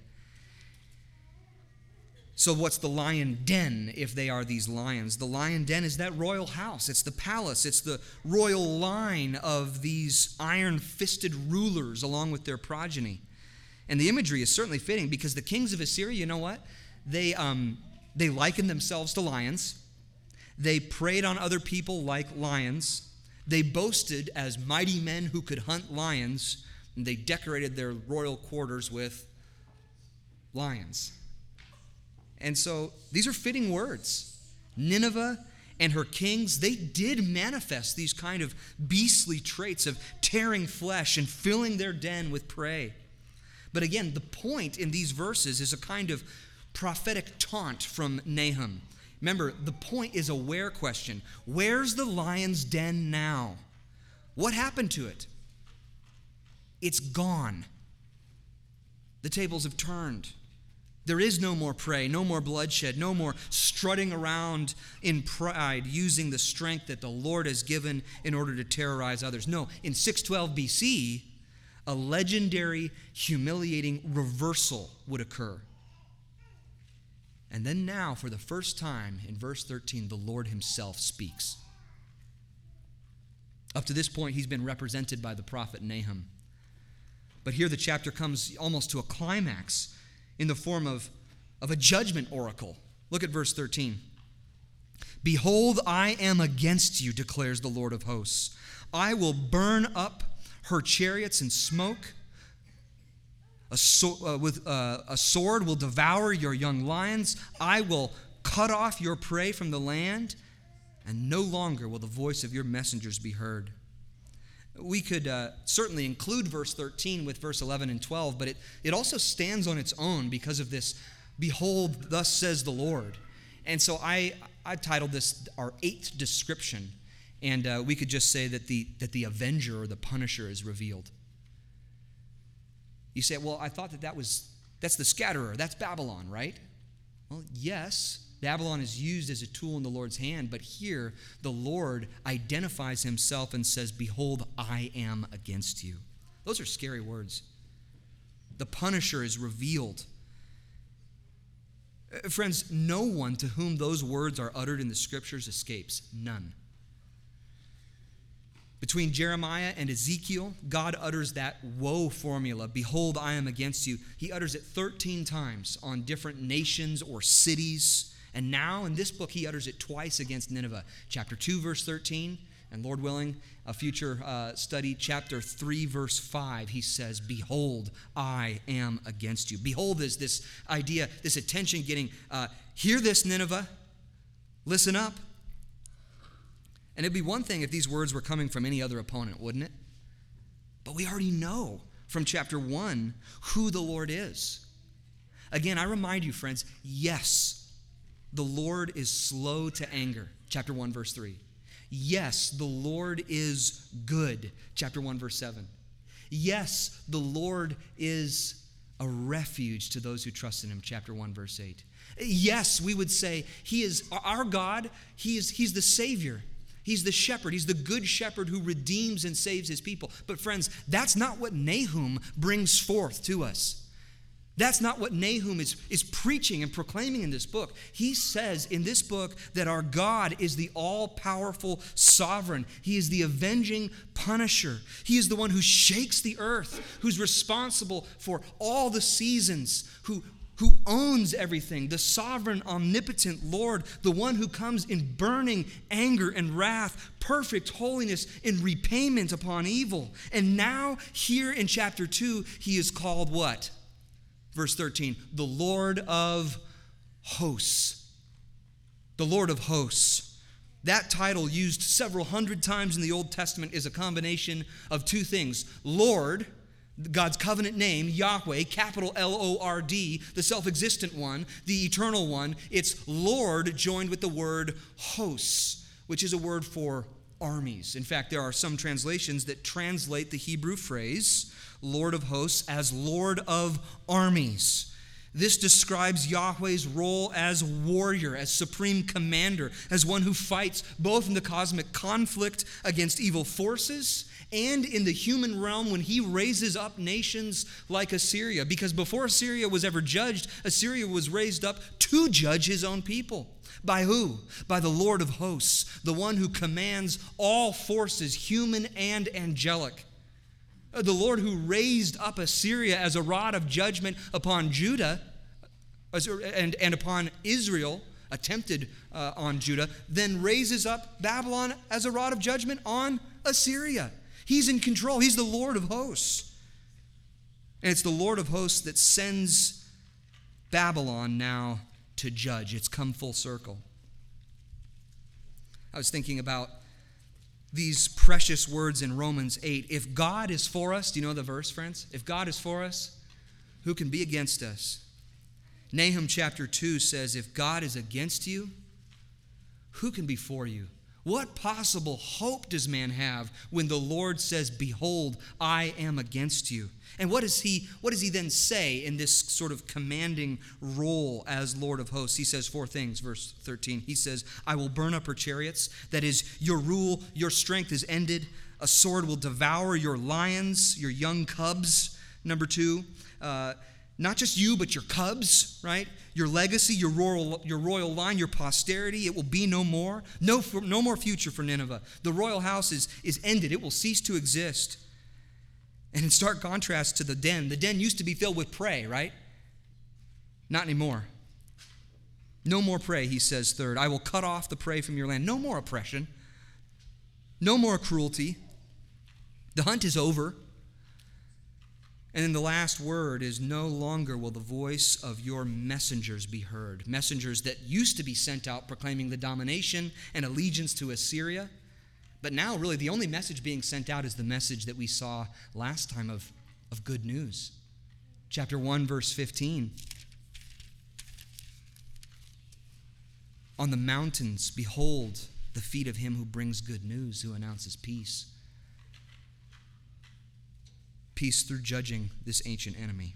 Speaker 2: So what's the lion den if they are these lions? The lion den is that royal house. It's the palace. It's the royal line of these iron-fisted rulers along with their progeny. And the imagery is certainly fitting because the kings of Assyria, you know what? They, um, they likened themselves to lions. They preyed on other people like lions. They boasted as mighty men who could hunt lions. And they decorated their royal quarters with lions. And so these are fitting words. Nineveh and her kings, they did manifest these kind of beastly traits of tearing flesh and filling their den with prey. But again, the point in these verses is a kind of prophetic taunt from Nahum. Remember, the point is a where question. Where's the lion's den now? What happened to it? It's gone. The tables have turned. There is no more prey, no more bloodshed, no more strutting around in pride using the strength that the Lord has given in order to terrorize others. No, in six twelve B C, a legendary, humiliating reversal would occur. And then now, for the first time, in verse thirteen, the Lord himself speaks. Up to this point, he's been represented by the prophet Nahum. But here the chapter comes almost to a climax in the form of, of a judgment oracle. Look at verse thirteen. Behold, I am against you, declares the Lord of hosts. I will burn up her chariots in smoke. A, so, uh, with, uh, a sword will devour your young lions. I will cut off your prey from the land, and no longer will the voice of your messengers be heard. We could uh, certainly include verse thirteen with verse eleven and twelve, but it, it also stands on its own because of this, behold, thus says the Lord. And so I, I titled this our eighth description, and uh, we could just say that the, that the avenger or the punisher is revealed. You say, well, I thought that that was, that's the scatterer, that's Babylon, right? Well, yes, Babylon is used as a tool in the Lord's hand, but here the Lord identifies himself and says, behold, I am against you. Those are scary words. The punisher is revealed. Friends, no one to whom those words are uttered in the scriptures escapes. None. Between Jeremiah and Ezekiel, God utters that woe formula, behold, I am against you. He utters it thirteen times on different nations or cities. And now in this book, he utters it twice against Nineveh. Chapter two, verse thirteen, and Lord willing, a future uh, study, chapter three, verse five, he says, behold, I am against you. Behold is this idea, this attention getting, uh, hear this, Nineveh, listen up. And it'd be one thing if these words were coming from any other opponent, wouldn't it? But we already know from chapter one who the Lord is. Again, I remind you, friends, yes, the Lord is slow to anger. Chapter one, verse three. Yes, the Lord is good. Chapter one, verse seven. Yes, the Lord is a refuge to those who trust in him. Chapter one, verse eight. Yes, we would say he is our God. He is, he's the Savior. He's the shepherd. He's the good shepherd who redeems and saves his people. But friends, that's not what Nahum brings forth to us. That's not what Nahum is, is preaching and proclaiming in this book. He says in this book that our God is the all-powerful sovereign. He is the avenging punisher. He is the one who shakes the earth, who's responsible for all the seasons, who who owns everything, the sovereign, omnipotent Lord, the one who comes in burning anger and wrath, perfect holiness in repayment upon evil. And now, here in chapter two, he is called what? Verse thirteen, the Lord of hosts. The Lord of hosts. That title, used several hundred times in the Old Testament, is a combination of two things. Lord, God's covenant name, Yahweh, capital L O R D, the self-existent one, the eternal one. It's Lord joined with the word hosts, which is a word for armies. In fact, there are some translations that translate the Hebrew phrase, Lord of hosts, as Lord of armies. This describes Yahweh's role as warrior, as supreme commander, as one who fights both in the cosmic conflict against evil forces and in the human realm when he raises up nations like Assyria. Because before Assyria was ever judged, Assyria was raised up to judge his own people. By who? By the Lord of hosts, the one who commands all forces, human and angelic. The Lord who raised up Assyria as a rod of judgment upon Judah and, and upon Israel, attempted uh, on Judah, then raises up Babylon as a rod of judgment on Assyria. He's in control. He's the Lord of hosts. And it's the Lord of hosts that sends Babylon now to judge. It's come full circle. I was thinking about these precious words in Romans eight. If God is for us, do you know the verse, friends? If God is for us, who can be against us? Nahum chapter two says, if God is against you, who can be for you? What possible hope does man have when the Lord says, behold, I am against you? And what does he, what does he then say in this sort of commanding role as Lord of hosts? He says four things, verse thirteen. He says, I will burn up her chariots. That is, your rule, your strength is ended. A sword will devour your lions, your young cubs. Number two, uh, not just you, but your cubs, right? Your legacy, your royal, your royal line, your posterity, it will be no more. No, no more future for Nineveh. The royal house is, is ended. It will cease to exist. And in stark contrast to the den, the den used to be filled with prey, right? Not anymore. No more prey, he says third. I will cut off the prey from your land. No more oppression. No more cruelty. The hunt is over. And then the last word is, no longer will the voice of your messengers be heard. Messengers that used to be sent out proclaiming the domination and allegiance to Assyria. But now, really, the only message being sent out is the message that we saw last time of, of good news. Chapter one, verse fifteen. On the mountains, behold the feet of him who brings good news, who announces peace. Peace through judging this ancient enemy.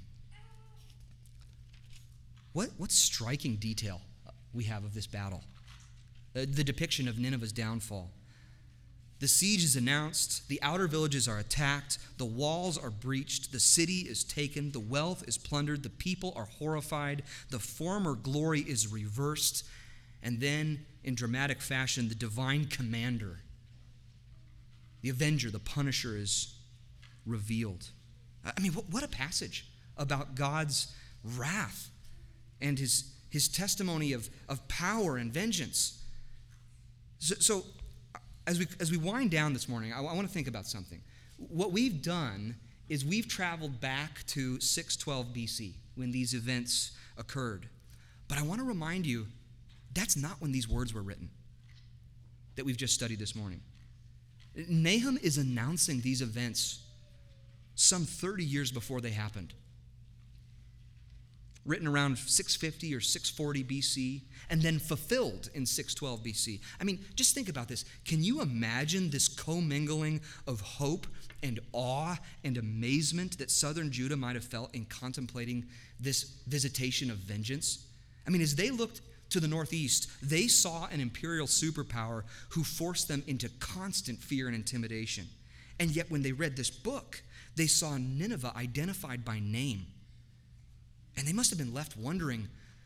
Speaker 2: What, what striking detail we have of this battle. The, the depiction of Nineveh's downfall. The siege is announced, the outer villages are attacked, the walls are breached, the city is taken, the wealth is plundered, the people are horrified, the former glory is reversed, and then, in dramatic fashion, the divine commander The avenger, the punisher is revealed. I mean, what, what a passage about God's wrath and his, his testimony of, of power and vengeance. So, so as we as we wind down this morning, I, I want to think about something. What we've done is we've traveled back to six twelve B C when these events occurred. But I want to remind you, that's not when these words were written that we've just studied this morning. Nahum is announcing these events some thirty years before they happened. Written around six fifty or six forty B C, and then fulfilled in six twelve B C. I mean, just think about this. Can you imagine this commingling of hope and awe and amazement that southern Judah might have felt in contemplating this visitation of vengeance? I mean, as they looked to the northeast, they saw an imperial superpower who forced them into constant fear and intimidation. And yet when they read this book, they saw Nineveh identified by name. And they must have been left wondering,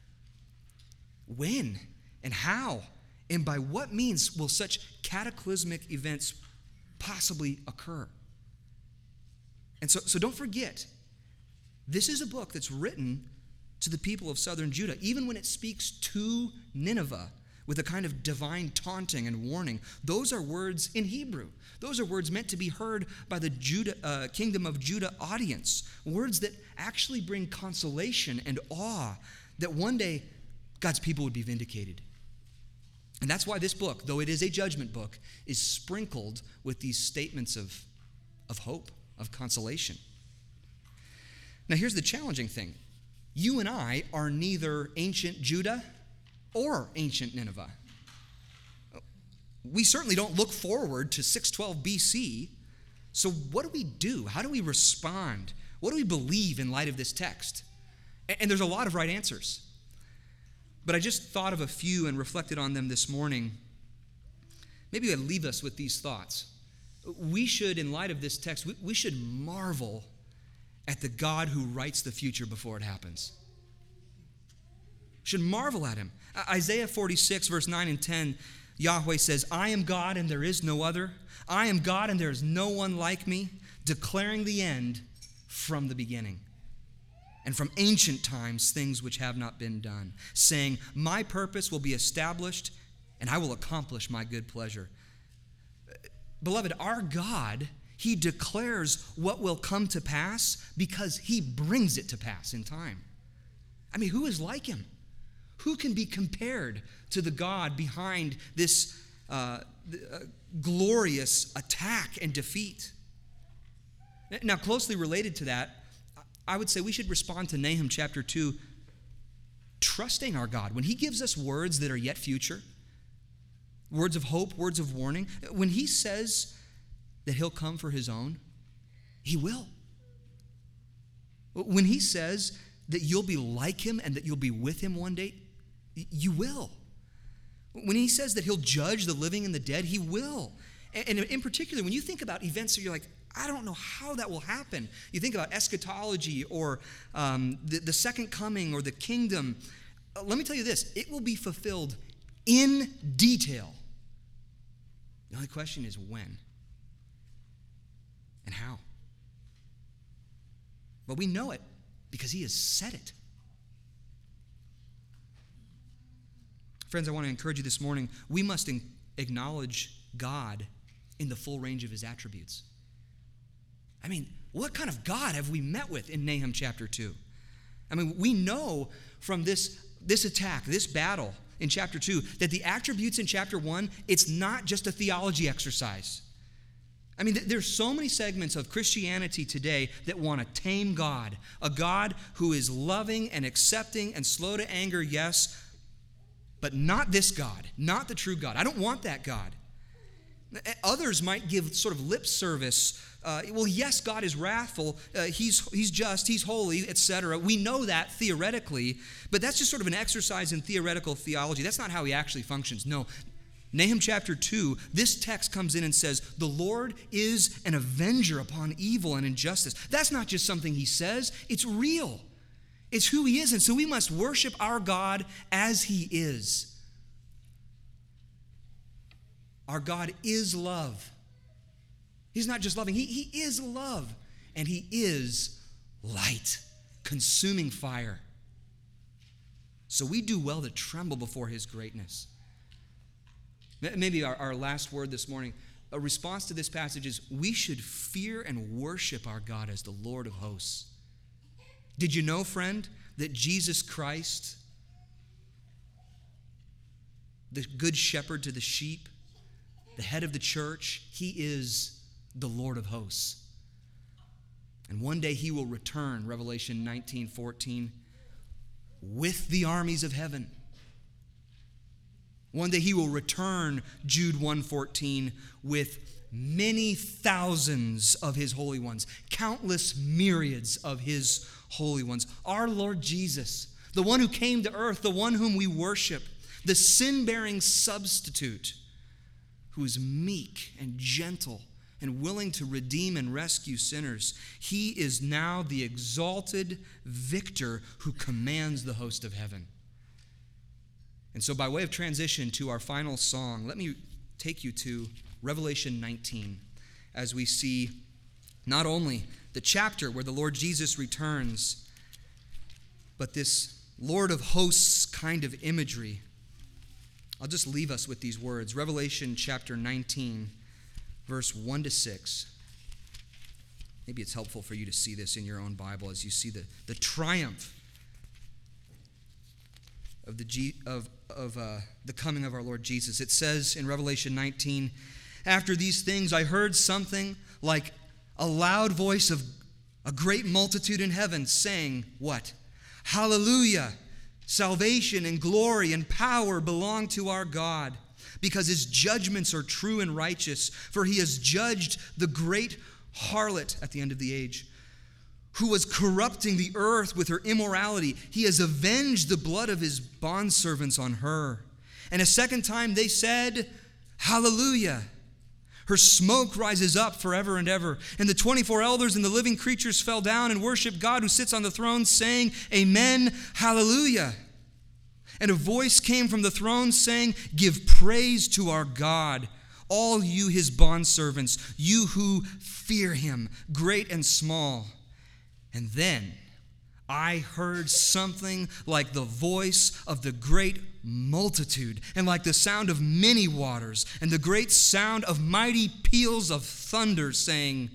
Speaker 2: when and how and by what means will such cataclysmic events possibly occur? And so, so don't forget, this is a book that's written to the people of southern Judah, even when it speaks to Nineveh with a kind of divine taunting and warning. Those are words in Hebrew. Those are words meant to be heard by the Judah, uh, Kingdom of Judah audience, words that actually bring consolation and awe that one day God's people would be vindicated. And that's why this book, though it is a judgment book, is sprinkled with these statements of, of hope, of consolation. Now here's the challenging thing. You and I are neither ancient Judah or ancient Nineveh. We certainly don't look forward to six twelve B C. So what do we do? How do we respond? What do we believe in light of this text? And there's a lot of right answers. But I just thought of a few and reflected on them this morning. Maybe I'd leave us with these thoughts. We should, in light of this text, we, we should marvel at the God who writes the future before it happens. Should marvel at him. Isaiah forty-six, verse nine and ten, Yahweh says, I am God and there is no other. I am God and there is no one like me, declaring the end from the beginning. And from ancient times, things which have not been done, saying, my purpose will be established and I will accomplish my good pleasure. Beloved, our God, he declares what will come to pass because he brings it to pass in time. I mean, who is like him? Who can be compared to the God behind this uh, uh, glorious attack and defeat? Now, closely related to that, I would say we should respond to Nahum chapter two, trusting our God. When he gives us words that are yet future, words of hope, words of warning, when he says that he'll come for his own, he will. When he says that you'll be like him and that you'll be with him one day, you will. When he says that he'll judge the living and the dead, he will. And in particular, when you think about events that you're like, I don't know how that will happen. You think about eschatology or um, the, the second coming or the kingdom. Uh, let me tell you this, it will be fulfilled in detail. The only question is when and how. But we know it because he has said it. Friends, I want to encourage you this morning, we must in- acknowledge God in the full range of his attributes. I mean, what kind of God have we met with in Nahum chapter two? I mean, we know from this, this attack, this battle in chapter two, that the attributes in chapter one, it's not just a theology exercise. I mean, there's so many segments of Christianity today that want to tame God, a God who is loving and accepting and slow to anger, yes, but not this God, not the true God. I don't want that God. Others might give sort of lip service. Uh, well, yes, God is wrathful. Uh, he's, he's just, he's holy, et cetera. We know that theoretically, but that's just sort of an exercise in theoretical theology. That's not how he actually functions. No. Nahum chapter two, this text comes in and says, the Lord is an avenger upon evil and injustice. That's not just something he says, it's real. It's who he is, and so we must worship our God as he is. Our God is love. He's not just loving. He, he is love. And he is light, consuming fire. So we do well to tremble before his greatness. Maybe our, our last word this morning, a response to this passage is we should fear and worship our God as the Lord of hosts. Did you know, friend, that Jesus Christ, the good shepherd to the sheep, the head of the church, he is the Lord of hosts. And one day he will return, Revelation nineteen fourteen, with the armies of heaven. One day he will return, Jude one fourteen, with many thousands of his holy ones, countless myriads of his holy ones. Our Lord Jesus, the one who came to earth, the one whom we worship, the sin-bearing substitute, who is meek and gentle and willing to redeem and rescue sinners. He is now the exalted victor who commands the host of heaven. And so by way of transition to our final song, let me take you to Revelation nineteen as we see not only the chapter where the Lord Jesus returns, but this Lord of hosts kind of imagery. I'll just leave us with these words. Revelation chapter nineteen, verse one to six. Maybe it's helpful for you to see this in your own Bible as you see the, the triumph of the G, of, of uh, the coming of our Lord Jesus. It says in Revelation nineteen, after these things I heard something like a loud voice of a great multitude in heaven saying, what? Hallelujah! Salvation and glory and power belong to our God, because his judgments are true and righteous, for he has judged the great harlot at the end of the age, who was corrupting the earth with her immorality. He has avenged the blood of his bondservants on her. And a second time they said, Hallelujah! Her smoke rises up forever and ever. And the twenty-four elders and the living creatures fell down and worshiped God who sits on the throne, saying, Amen, Hallelujah. And a voice came from the throne saying, Give praise to our God, all you his bondservants, you who fear him, great and small. And then I heard something like the voice of the great multitude, and like the sound of many waters, and the great sound of mighty peals of thunder, saying,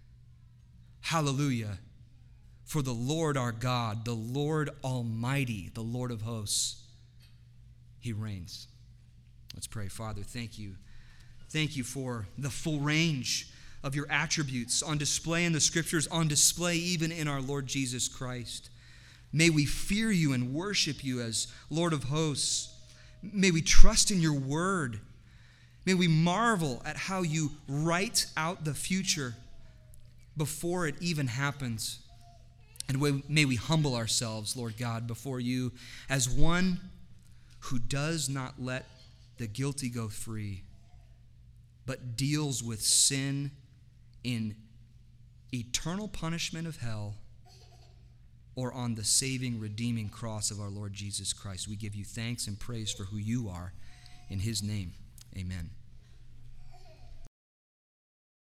Speaker 2: Hallelujah, for the Lord our God, the Lord Almighty, the Lord of hosts, he reigns. Let's pray. Father, thank you. Thank you for the full range of your attributes on display in the Scriptures, on display even in our Lord Jesus Christ. May we fear you and worship you as Lord of hosts. May we trust in your word. May we marvel at how you write out the future before it even happens. And may we humble ourselves, Lord God, before you as one who does not let the guilty go free, but deals with sin in eternal punishment of hell, or on the saving, redeeming cross of our Lord Jesus Christ. We give you thanks and praise for who you are. In his name, amen.